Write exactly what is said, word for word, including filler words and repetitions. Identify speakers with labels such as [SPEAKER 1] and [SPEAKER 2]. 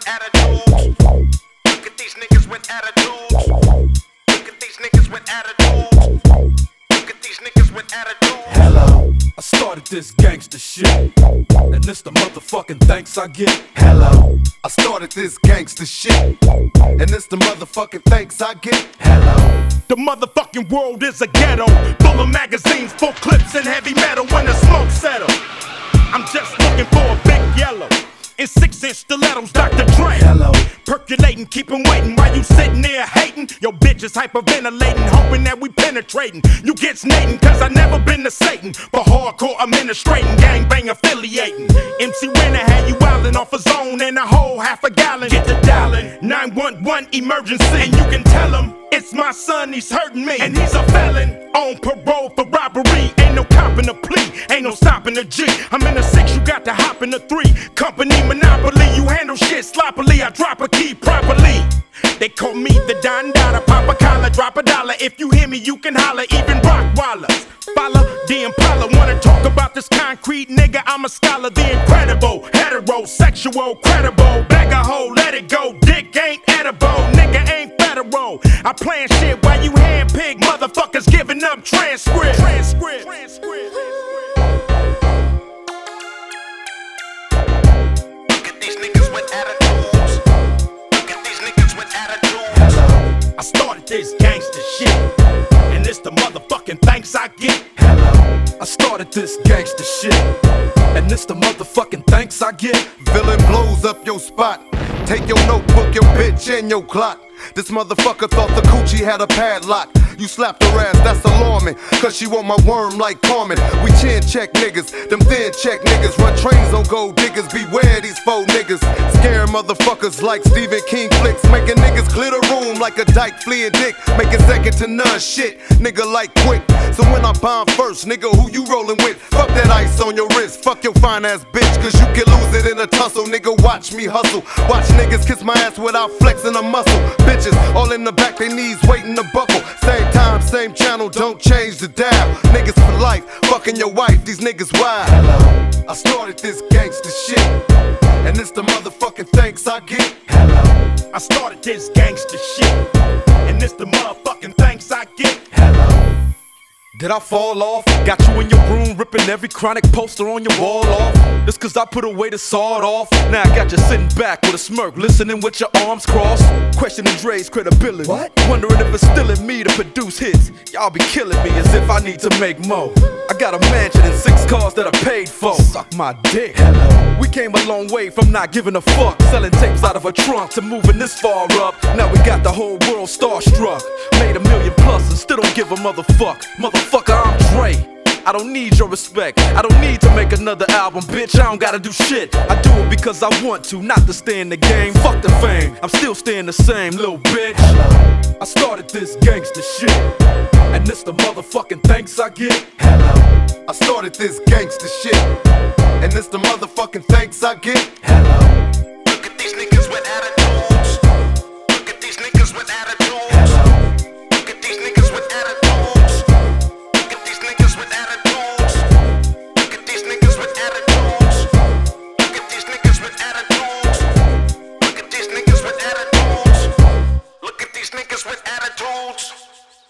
[SPEAKER 1] attitudes. Look at these niggas with attitudes. Look at these niggas with attitudes. Look at these niggas with attitudes.
[SPEAKER 2] Hello, I started this gangster shit, and this the motherfucking thanks I get.
[SPEAKER 3] Hello, I started this gangster shit, and this the motherfucking thanks I get.
[SPEAKER 2] Hello,
[SPEAKER 4] the motherfucking world is a ghetto, full of magazines, full clips and heavy metal. When the smoke settles, I'm just looking for a big yellow in six-inch stilettos, Doctor Dre.
[SPEAKER 2] hello,
[SPEAKER 4] Percolating, keep 'em waiting while you sitting there hating. Your bitch is hyperventilating, hoping that we penetrating. You get snating, cause I never been to Satan. For hardcore administrating, gangbang affiliating. M C Renner had you wildin' off a zone and a whole half a gallon. Get the dialing, nine one one emergency. And you can tell him, it's my son, he's hurting me. And he's a felon, on parole for robbery. Ain't no copping a plea, ain't no stopping the G. I'm in the six, you got to hop in the three. Company monopoly, you handle shit sloppily. I drop a key properly. They call me the Don Dada, pop a collar, drop a dollar. If you hear me, you can holler, even Rockwallers. Follow the Impala, wanna talk about this concrete nigga? I'm a scholar, the incredible, heterosexual, credible. Bag a hoe, let it go, dick ain't edible, nigga ain't federal. I plan shit while you handpick motherfuckers giving up transcript. Transcript. Transcript.
[SPEAKER 1] Look at these niggas with attitudes. Look at these niggas with attitudes.
[SPEAKER 2] hello,
[SPEAKER 4] I started this gangster shit, and it's the motherfucking thanks I get.
[SPEAKER 2] hello, I started this gangster shit, and this the motherfucking thanks I get.
[SPEAKER 3] Villain blows up your spot. Take your notebook, your bitch, and your clock. This motherfucker thought the coochie had a padlock. You slapped her ass, that's alarming, cause she want my worm like Carmen. We chin check niggas, them thin check niggas. Run trains on gold diggers, beware these faux niggas. Scare motherfuckers like Stephen King flicks. Making niggas clear the room like a dyke fleeing dick. Making second to none shit, nigga like quick. So when I bomb first, nigga, who you rolling with? Fuck that ice on your wrist, fuck your fine ass bitch, cause you can lose it in a tussle. Nigga, watch me hustle. Watch niggas kiss my ass without flexing a muscle. Bitches all in the back, they knees waiting to buckle. Same time, same channel, don't change the dial. Niggas for life, fucking your wife, these niggas wild.
[SPEAKER 2] Hello,
[SPEAKER 3] I started this gangster shit, and it's the motherfucking thanks I get.
[SPEAKER 2] hello,
[SPEAKER 4] I started this gangster shit, and it's the motherfucking thanks I get.
[SPEAKER 2] hello. Did I fall off? Got you in your room ripping every chronic poster on your wall off. Just cause I put away the sawed off. Now I got you sitting back with a smirk, listening with your arms crossed, questioning Dre's credibility. What? Wondering if it's still in me to produce hits. Y'all be killing me as if I need to make more. I got a mansion and six cars that I paid for. Suck my dick. Hello. We came a long way from not giving a fuck, selling tapes out of a trunk to moving this far up. Now we got the whole world starstruck. Made a million plus and still don't give a motherfuck. Motherfucker, I'm Dre. I don't need your respect. I don't need to make another album, bitch. I don't gotta do shit. I do it because I want to, not to stay in the game. Fuck the fame, I'm still staying the same, little bitch. I started this gangster shit, and this the motherfucking thanks I get.
[SPEAKER 3] I started this gangster shit, and it's the motherfucking thanks I get.
[SPEAKER 2] Hello.